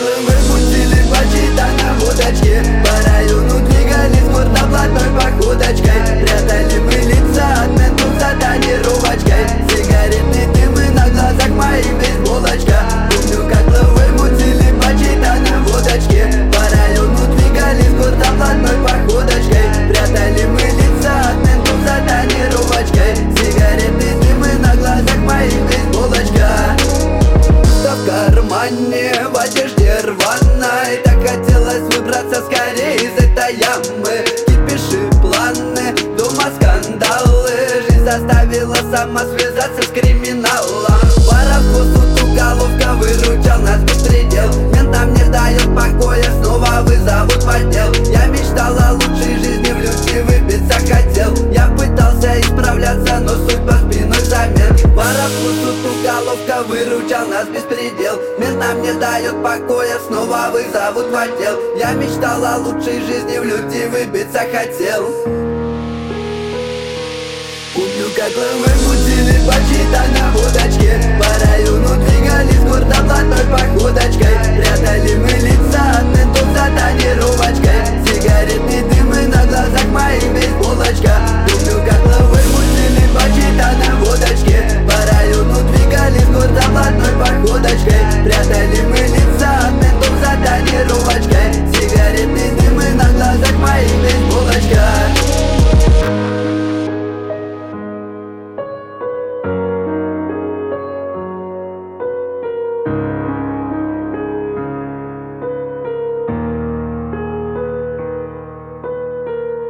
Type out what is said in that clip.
мы мутили почти на водочке. По району двигались гордо блатной походочкой. Прятали мы лица от ментов за тонировочкой. Сигаретный дым и на глазах моих бейсболочка. Помню, как мы мутили почти на водочке. По району двигались гордо блатной походочкой. Прятали мы лица от ментов за тонировочкой. Сигаретный дым и на глазах моих бейсболочка. В кармане, в одежде рваной. Так хотелось выбраться скорее из этой ямы. Кипиши планы, дома скандалы. Жизнь заставила сама связаться с криминалом. Паровоз тут уголовка выручал нас беспредел. Ментам не дает покоя, снова вызовут в отдел. Я мечтал о лучшей жизни, в люди выбиться хотел. Я пытался исправляться, но судьба спиной замен. Паровоз тут уголовка выручал нас беспредел. Ментам не дает покоя, снова вызовут в отдел. Я мечтал о лучшей жизни, в люди выбиться хотел. Помню, как мы мутили почти на водочке. По району двигались гордо блатной походочкой. Прятали мы лица от